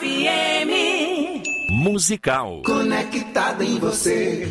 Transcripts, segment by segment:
FM Musical. Conectada em você.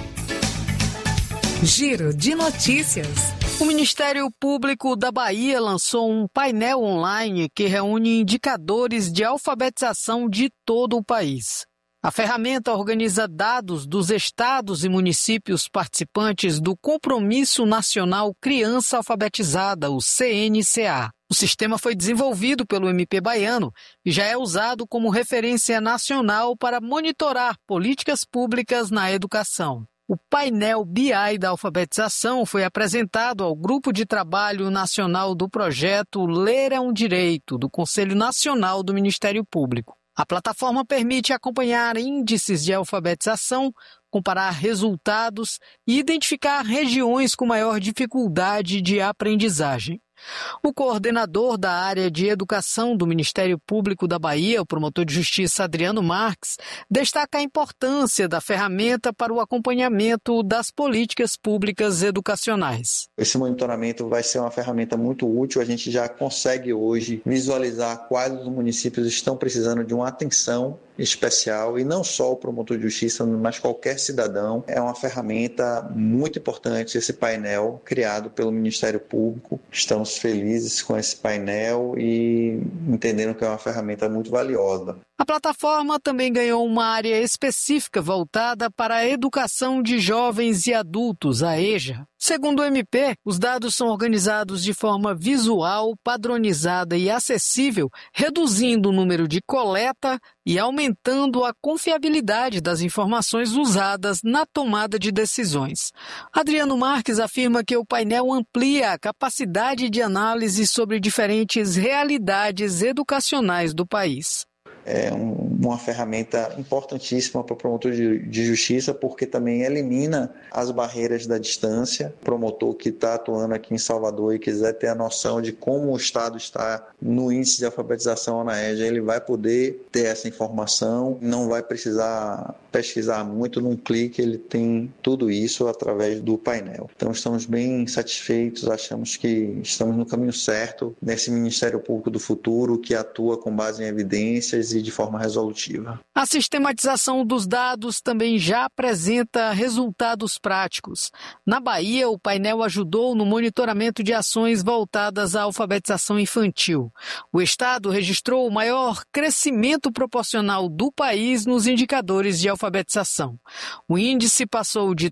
Giro de notícias. O Ministério Público da Bahia lançou um painel online que reúne indicadores de alfabetização de todo o país. A ferramenta organiza dados dos estados e municípios participantes do Compromisso Nacional Criança Alfabetizada, o CNCA. O sistema foi desenvolvido pelo MP baiano e já é usado como referência nacional para monitorar políticas públicas na educação. O painel BI da alfabetização foi apresentado ao Grupo de Trabalho Nacional do Projeto Ler é um Direito, do Conselho Nacional do Ministério Público. A plataforma permite acompanhar índices de alfabetização, comparar resultados e identificar regiões com maior dificuldade de aprendizagem. O coordenador da área de educação do Ministério Público da Bahia, o promotor de justiça Adriano Marques, destaca a importância da ferramenta para o acompanhamento das políticas públicas educacionais. Esse monitoramento vai ser uma ferramenta muito útil. A gente já consegue hoje visualizar quais os municípios estão precisando de uma atenção especial, e não só o promotor de justiça, mas qualquer cidadão. É uma ferramenta muito importante esse painel criado pelo Ministério Público. Estamos felizes com esse painel e entendendo que é uma ferramenta muito valiosa. A plataforma também ganhou uma área específica voltada para a educação de jovens e adultos, a EJA. Segundo o MP, os dados são organizados de forma visual, padronizada e acessível, reduzindo o número de coleta e aumentando a confiabilidade das informações usadas na tomada de decisões. Adriano Marques afirma que o painel amplia a capacidade de análise sobre diferentes realidades educacionais do país. É uma ferramenta importantíssima para o promotor de justiça, porque também elimina as barreiras da distância. O promotor que está atuando aqui em Salvador e quiser ter a noção de como o Estado está no índice de alfabetização na EJA, ele vai poder ter essa informação, não vai precisar pesquisar muito, num clique ele tem tudo isso através do painel. Então estamos bem satisfeitos, achamos que estamos no caminho certo nesse Ministério Público do futuro que atua com base em evidências e de forma resolutiva. A sistematização dos dados também já apresenta resultados práticos. Na Bahia, o painel ajudou no monitoramento de ações voltadas à alfabetização infantil. O estado registrou o maior crescimento proporcional do país nos indicadores de alfabetização. O índice passou de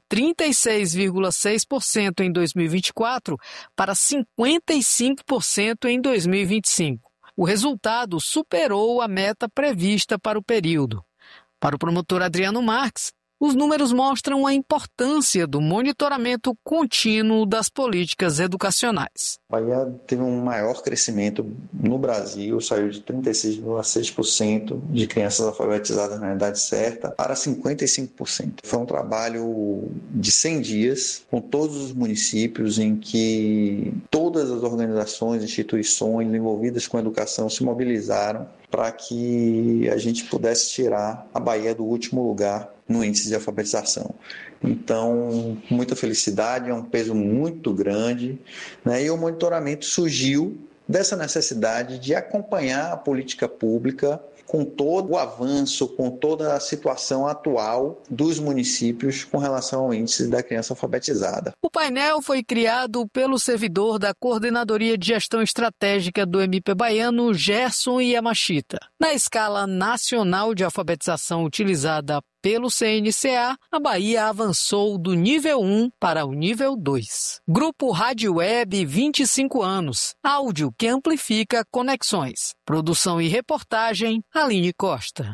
36,6% em 2024 para 55% em 2025. O resultado superou a meta prevista para o período. Para o promotor Adriano Marques, os números mostram a importância do monitoramento contínuo das políticas educacionais. A Bahia teve um maior crescimento no Brasil, saiu de 36,6% de crianças alfabetizadas na idade certa para 55%. Foi um trabalho de 100 dias com todos os municípios em que todas as organizações, instituições envolvidas com a educação se mobilizaram para que a gente pudesse tirar a Bahia do último lugar no índice de alfabetização. Então, muita felicidade, é um peso muito grande, né? E o monitoramento surgiu dessa necessidade de acompanhar a política pública com todo o avanço, com toda a situação atual dos municípios com relação ao índice da criança alfabetizada. O painel foi criado pelo servidor da Coordenadoria de Gestão Estratégica do MP baiano, Gerson Yamashita. Na escala nacional de alfabetização utilizada pelo CNCA, a Bahia avançou do nível 1 para o nível 2. Grupo Rádio Web 25 anos. Áudio que amplifica conexões. Produção e reportagem, Aline Costa.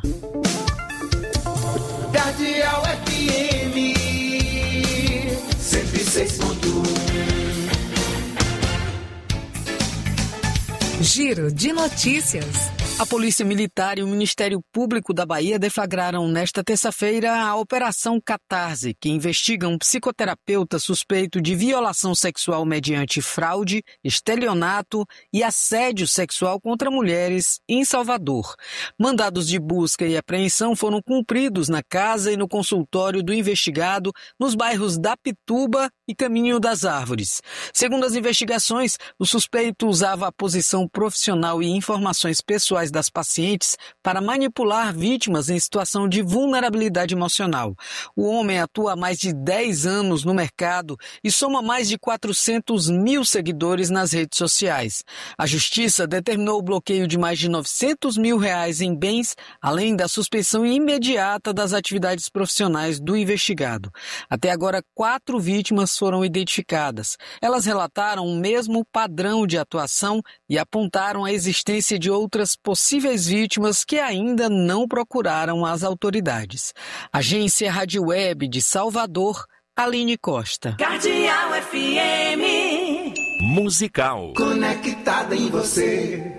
Cardeal FM 106.1. Giro de notícias. A Polícia Militar e o Ministério Público da Bahia deflagraram nesta terça-feira a Operação Catarse, que investiga um psicoterapeuta suspeito de violação sexual mediante fraude, estelionato e assédio sexual contra mulheres em Salvador. Mandados de busca e apreensão foram cumpridos na casa e no consultório do investigado nos bairros da Pituba e Caminho das Árvores. Segundo as investigações, o suspeito usava a posição profissional e informações pessoais sexuais das pacientes para manipular vítimas em situação de vulnerabilidade emocional. O homem atua há mais de 10 anos no mercado e soma mais de 400 mil seguidores nas redes sociais. A Justiça determinou o bloqueio de mais de R$900 mil em bens, além da suspensão imediata das atividades profissionais do investigado. Até agora, 4 vítimas foram identificadas. Elas relataram o mesmo padrão de atuação e apontaram a existência de outras possíveis vítimas que ainda não procuraram as autoridades. Agência Rádio Web de Salvador, Aline Costa. Cardeal FM. Musical. Conectada em você.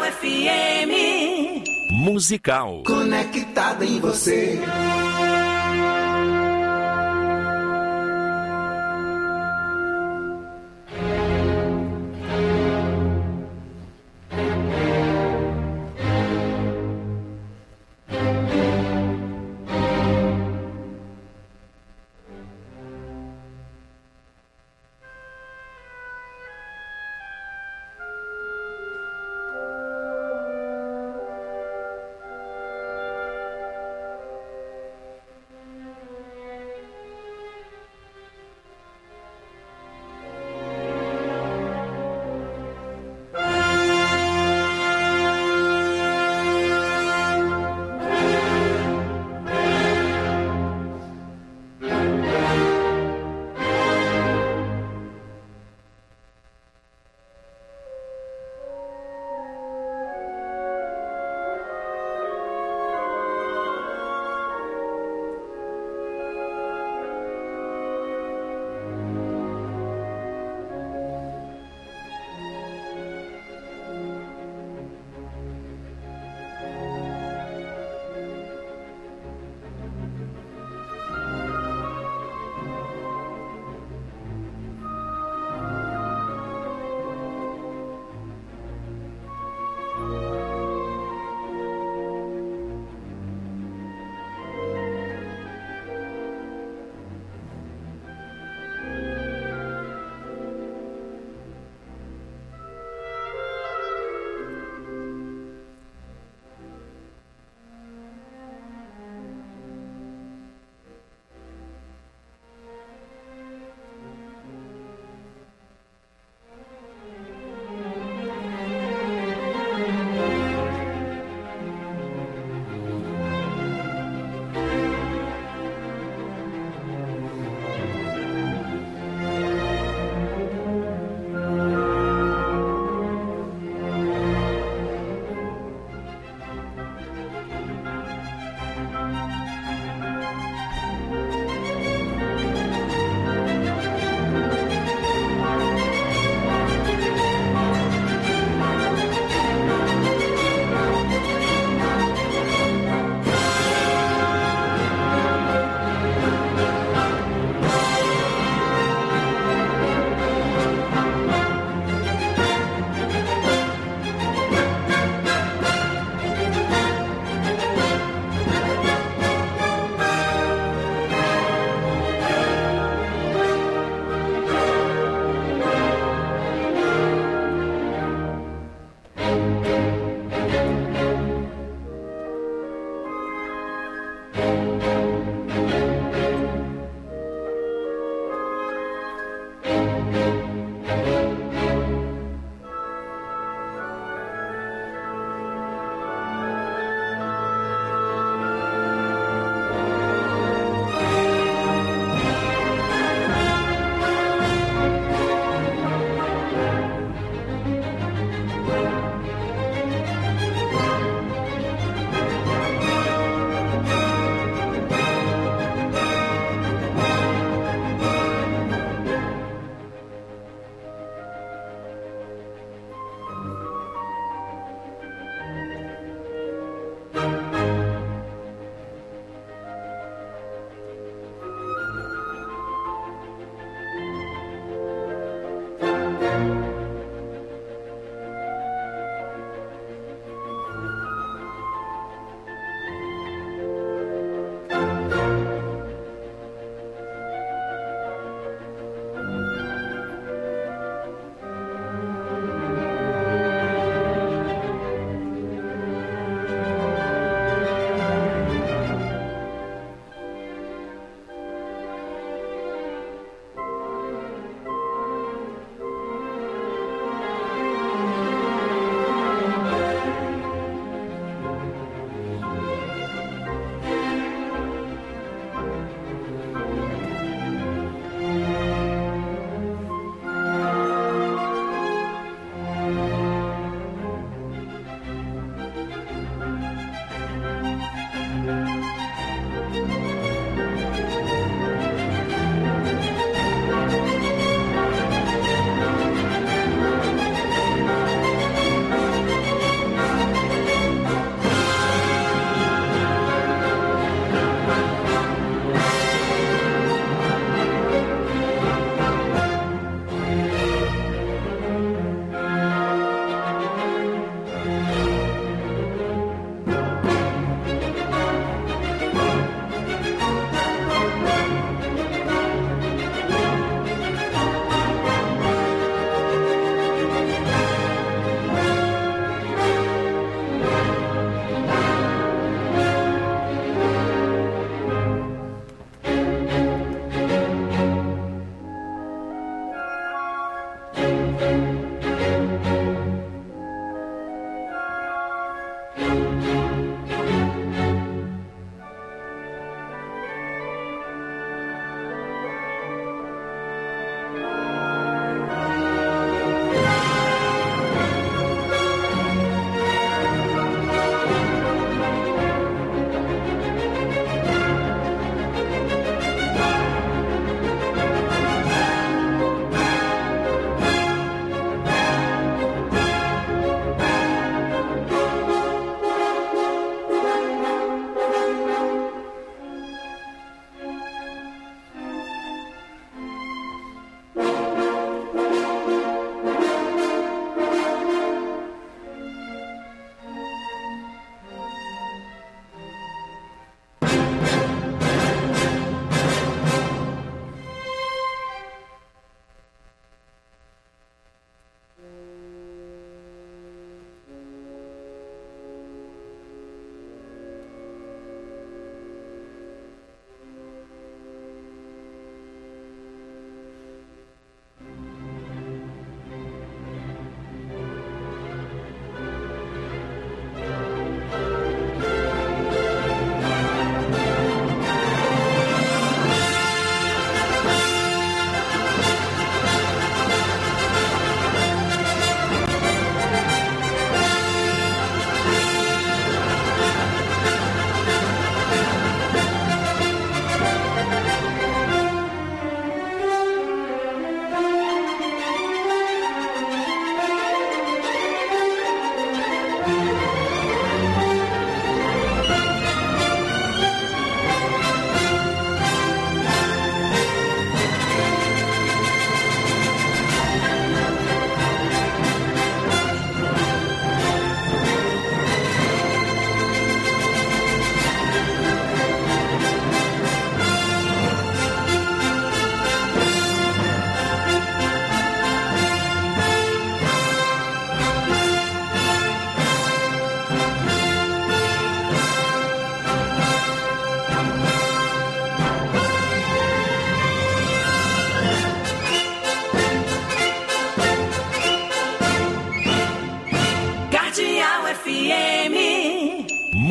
FM. Musical. Conectada em você.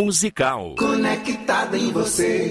musical. Conectada em você.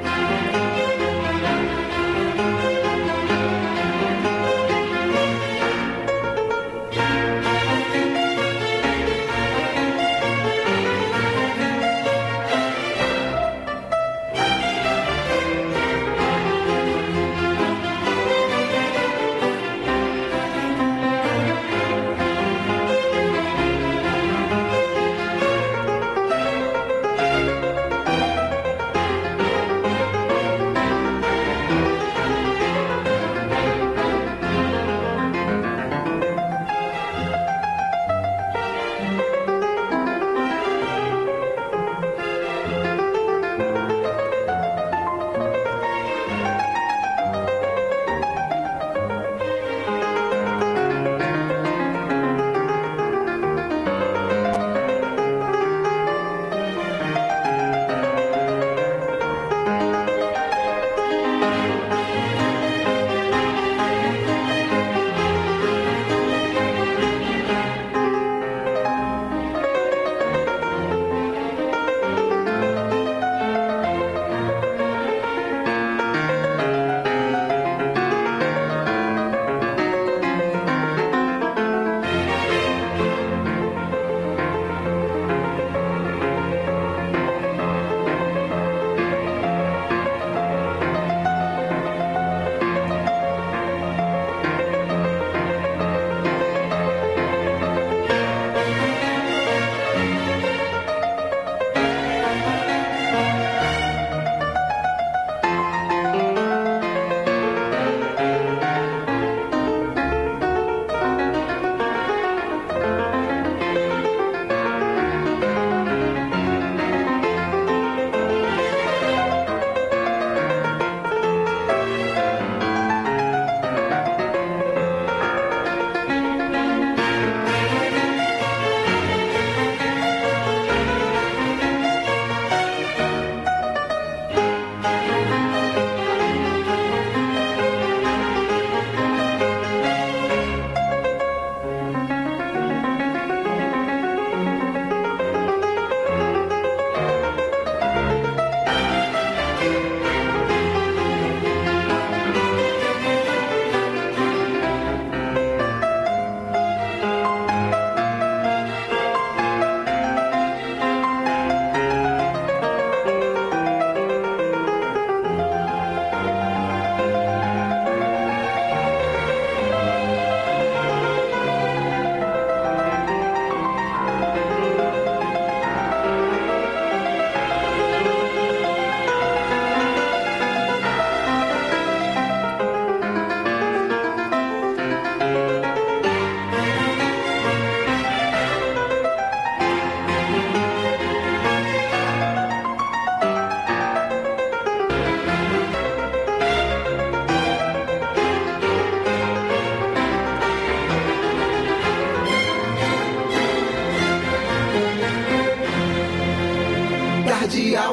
Cardeal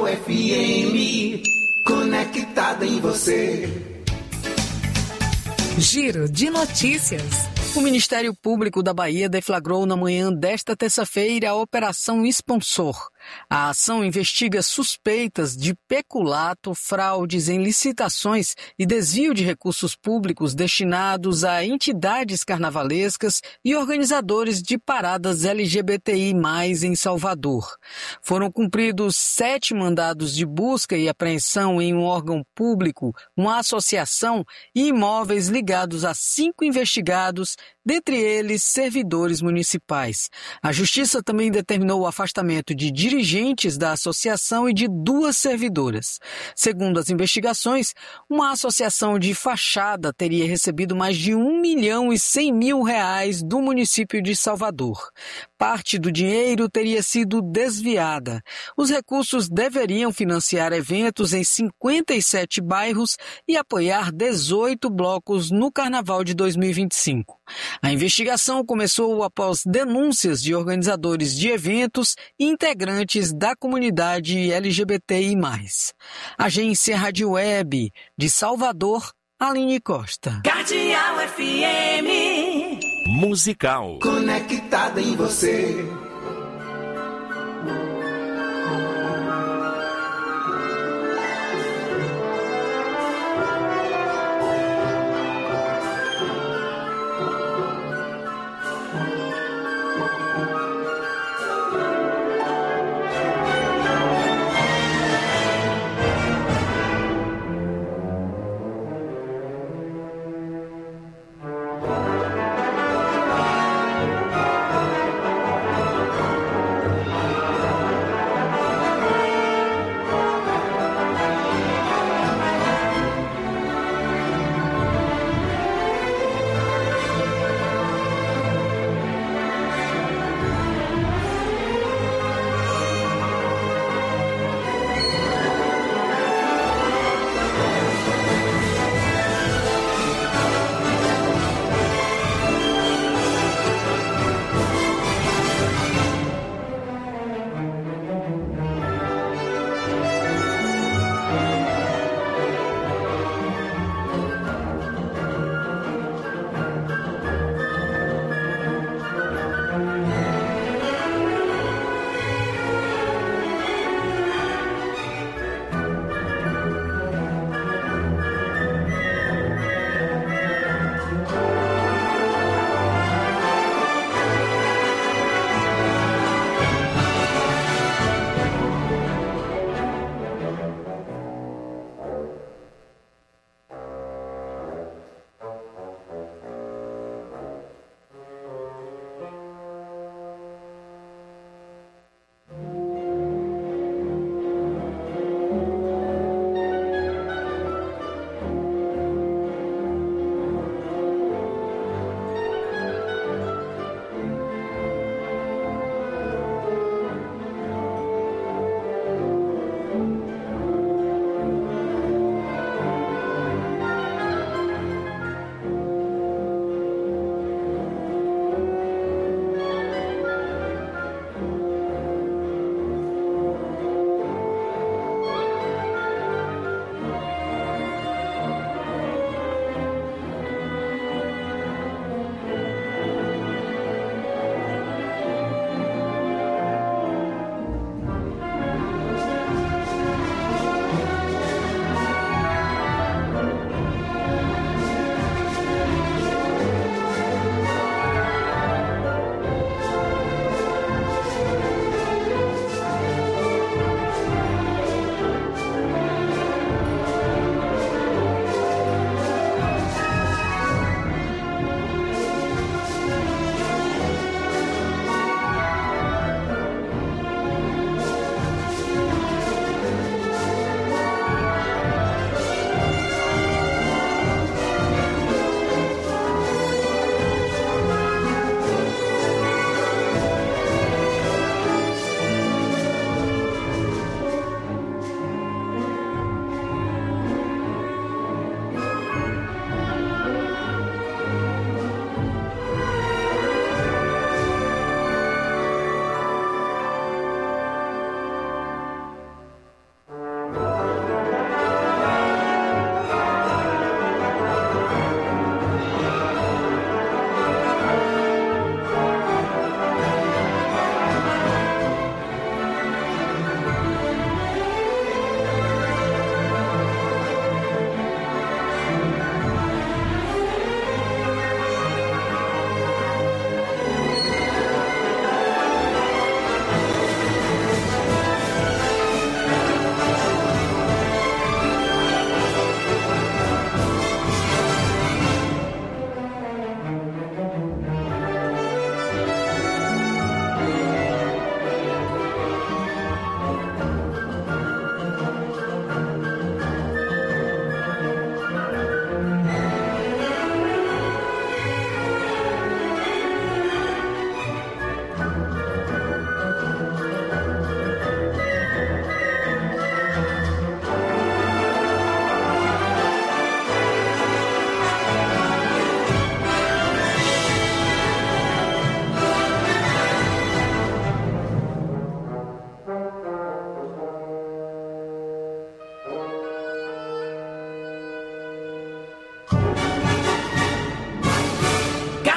FM, conectada em você. Giro de notícias. O Ministério Público da Bahia deflagrou na manhã desta terça-feira a Operação Sponsor. A ação investiga suspeitas de peculato, fraudes em licitações e desvio de recursos públicos destinados a entidades carnavalescas e organizadores de paradas LGBTI+, em Salvador. Foram cumpridos 7 mandados de busca e apreensão em um órgão público, uma associação e imóveis ligados a 5 investigados, dentre eles servidores municipais. A Justiça também determinou o afastamento de dirigentes da associação e de 2 servidoras. Segundo as investigações, uma associação de fachada teria recebido mais de R$1.100.000 do município de Salvador. Parte do dinheiro teria sido desviada. Os recursos deveriam financiar eventos em 57 bairros e apoiar 18 blocos no Carnaval de 2025. A investigação começou após denúncias de organizadores de eventos e integrantes da comunidade LGBTI+. Agência Rádio Web de Salvador, Aline Costa. Cardeal FM. Musical. Conectada em você.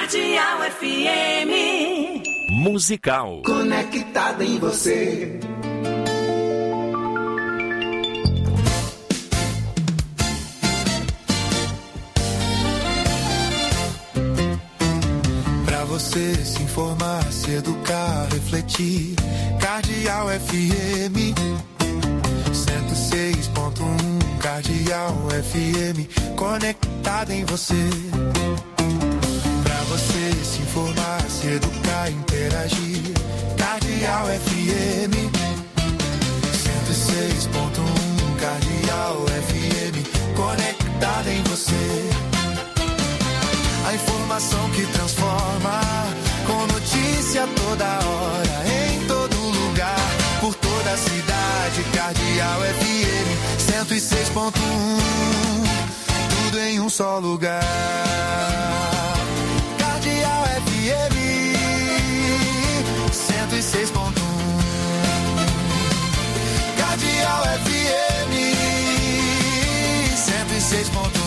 Cardeal FM. Musical. Conectada em você. Pra você se informar, se educar, refletir. Cardeal FM 106.1. Cardeal FM, conectada em você. Pra você se informar, se educar, interagir. Cardeal FM 106.1. Cardeal FM, conectada em você. A informação que transforma, com notícia toda hora, em todo lugar, por toda a cidade. Cardeal FM 106.1, tudo em um só lugar. Cardeal FM 106.1. Cardeal FM 106.1.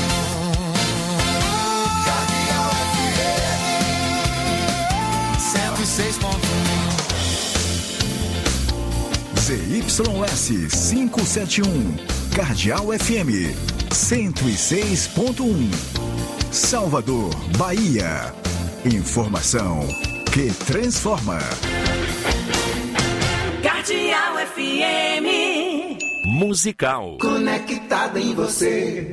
Cardeal FM 106.1. ZYS 571, Cardeal FM 106.1, Salvador, Bahia. Informação que transforma. Cardeal FM. Musical. Conectada em você.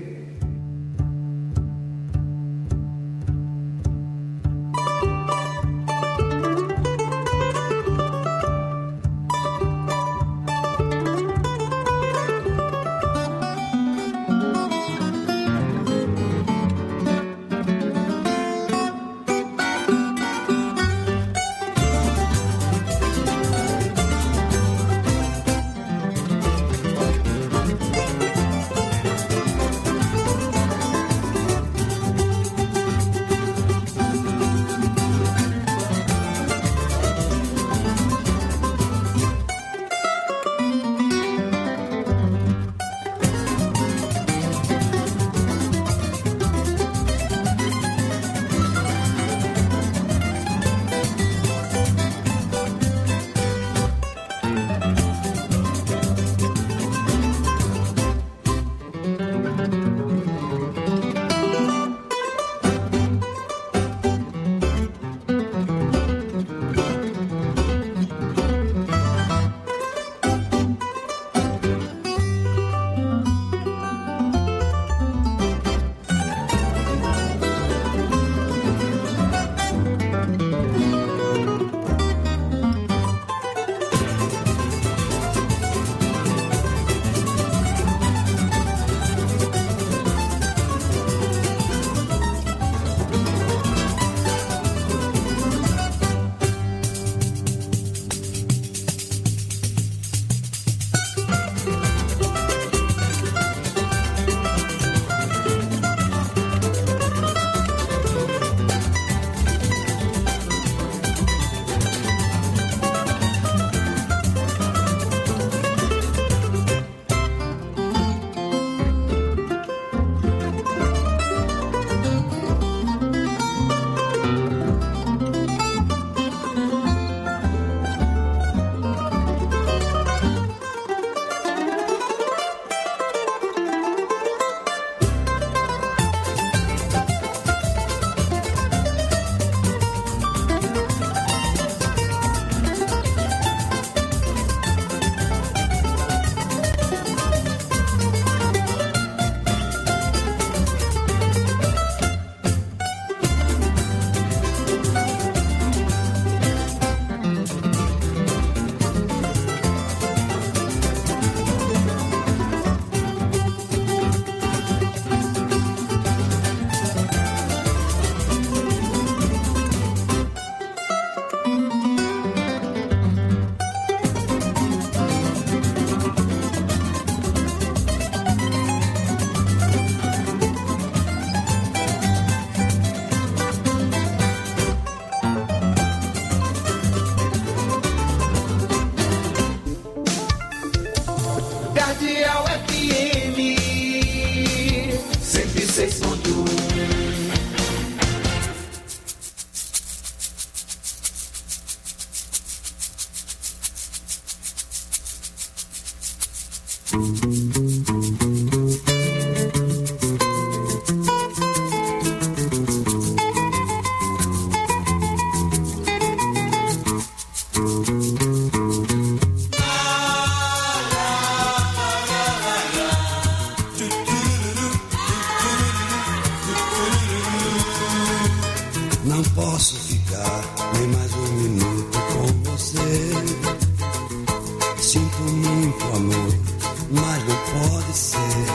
Não posso ficar nem mais um minuto com você. Sinto muito amor, mas não pode ser.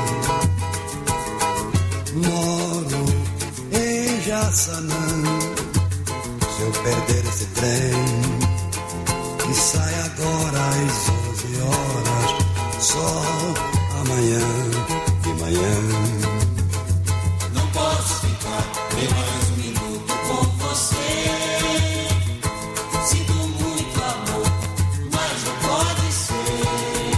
Moro em Jaçanã. Se eu perder esse trem que sai agora às 11 horas, só amanhã de manhã. Não posso ficar nem mais um minuto com você. Sinto muito amor, mas não pode ser.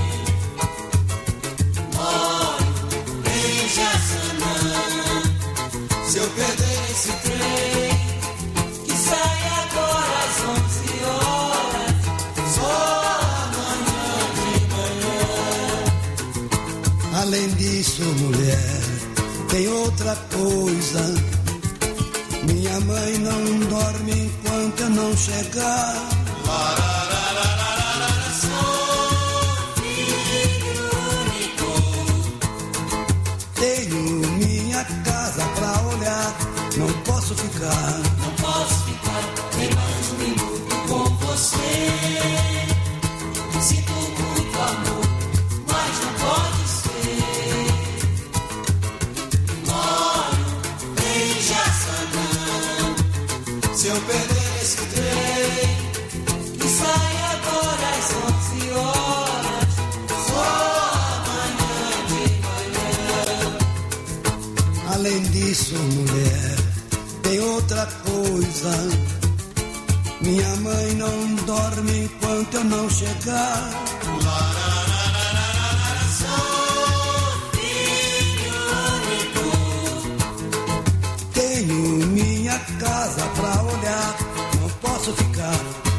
Moro em Jaçanã. Se eu perder esse trem que sai agora às 11 horas, só amanhã de manhã. Além disso, mulher, tem outra coisa. Minha mãe não dorme enquanto eu não chegar. Sou filho único. Tenho minha casa pra olhar. Não posso ficar. Não posso ficar nem mais um minuto com você. Sinto muito amor, mas não pode ser. Moro em Jaçanã. Se eu perder esse trem que sai agora às 11 horas, só amanhã de manhã. Além disso, mulher, tem outra coisa. Minha mãe não dorme enquanto eu não chegar. Sou filho único. Tenho minha casa pra olhar. Não posso ficar.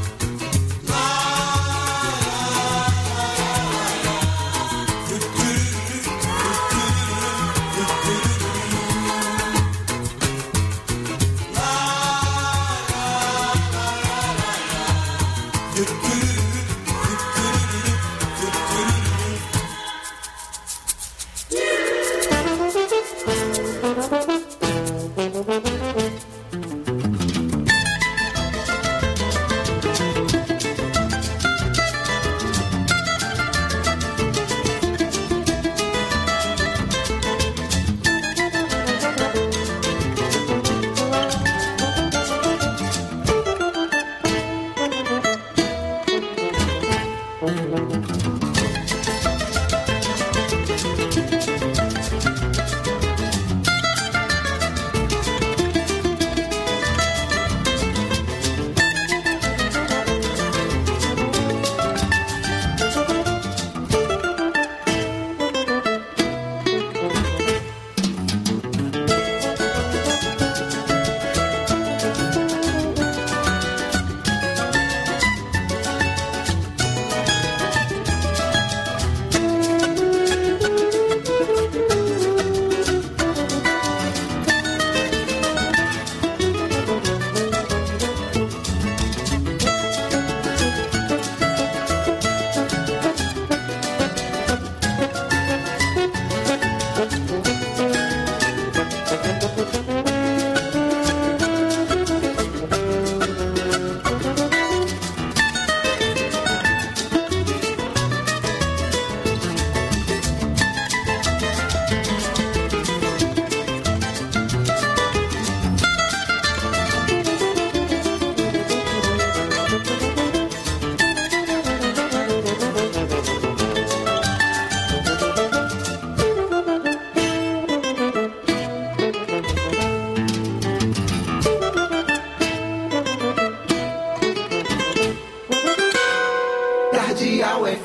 Cardeal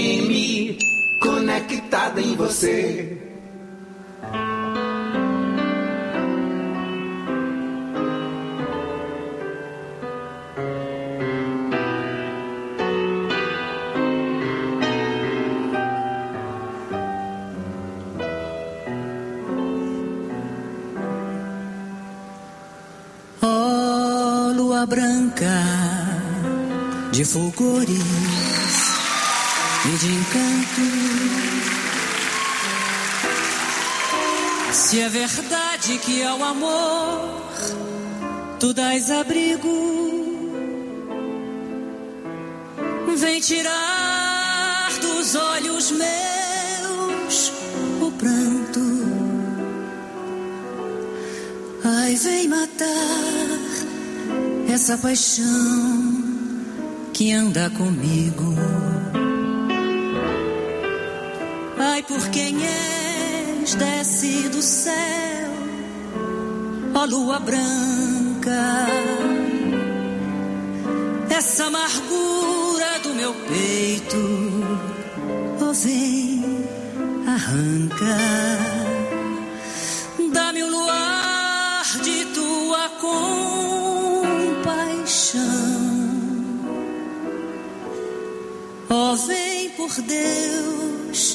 FM, conectada em você. Oh, lua branca de fulgores e de encanto, se é verdade que ao amor tu dás abrigo, vem tirar dos olhos meus o pranto. Ai, vem matar essa paixão que anda comigo. Ai, por quem és, desce do céu, ó lua branca, essa amargura do meu peito, ó vem, arranca, dá-me o luar de tua compaixão, ó vem por Deus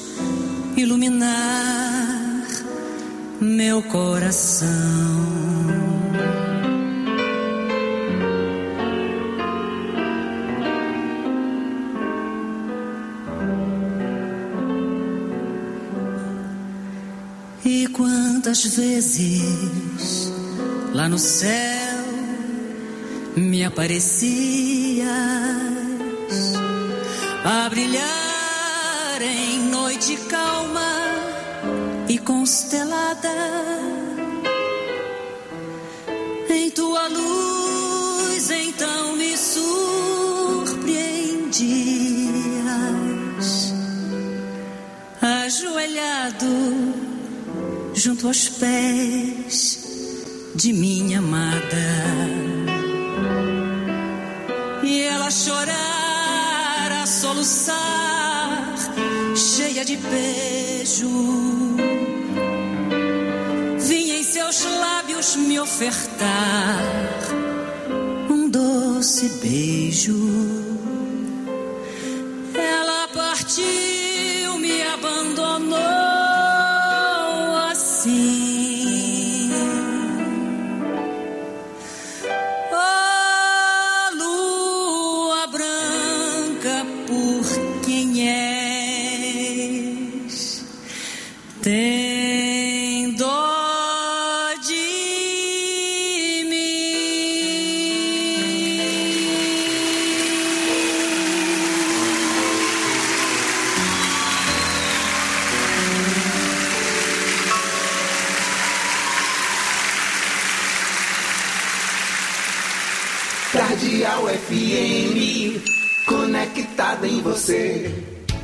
iluminar meu coração. E quantas vezes lá no céu me aparecias a brilhar em noite calma e constelada, em tua luz então me surpreendias, ajoelhado junto aos pés de minha amada, e ela chorar a soluçar, cheia de beijo, vinha em seus lábios me ofertar um doce beijo. Ela partiu, me abandonou assim. Oh, lua branca, por quem és, tem dó de mim. Cardeal FM, conectada em você.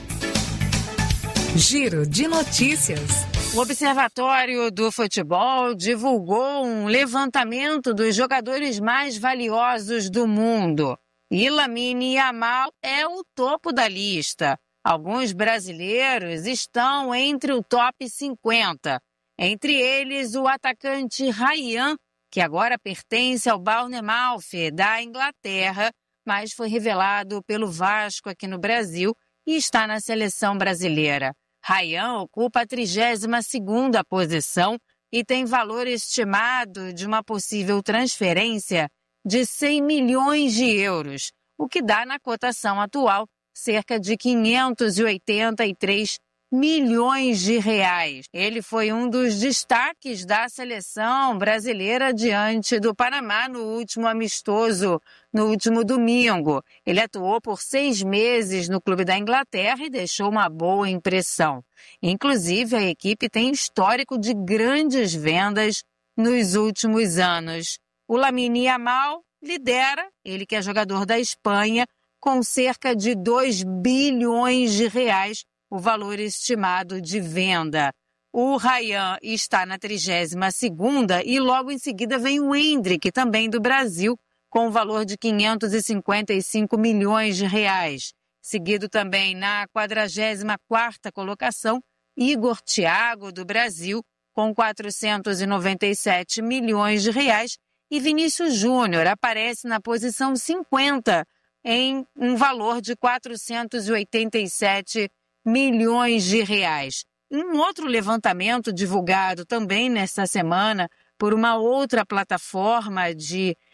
Giro de notícias. O Observatório do Futebol divulgou um levantamento dos jogadores mais valiosos do mundo. E Lamine Yamal é o topo da lista. Alguns brasileiros estão entre o top 50. Entre eles, o atacante Ryan, que agora pertence ao Bournemouth da Inglaterra, mas foi revelado pelo Vasco aqui no Brasil e está na seleção brasileira. Ryan ocupa a 32ª posição e tem valor estimado de uma possível transferência de 100 milhões de euros, o que dá na cotação atual cerca de 583 milhões de reais. Ele foi um dos destaques da seleção brasileira diante do Panamá no último amistoso, no último domingo. Ele atuou por 6 meses no clube da Inglaterra e deixou uma boa impressão. Inclusive, a equipe tem histórico de grandes vendas nos últimos anos. O Lamine Yamal lidera, ele que é jogador da Espanha, com cerca de 2 bilhões de reais o valor estimado de venda. O Ryan está na 32ª e logo em seguida vem o Endrick, também do Brasil, com o valor de 555 milhões de reais. Seguido também na 44ª colocação, Igor Thiago, do Brasil, com 497 milhões de reais, e Vinícius Júnior aparece na posição 50, em um valor de 487 milhões de reais. Um outro levantamento divulgado também nesta semana por uma outra plataforma de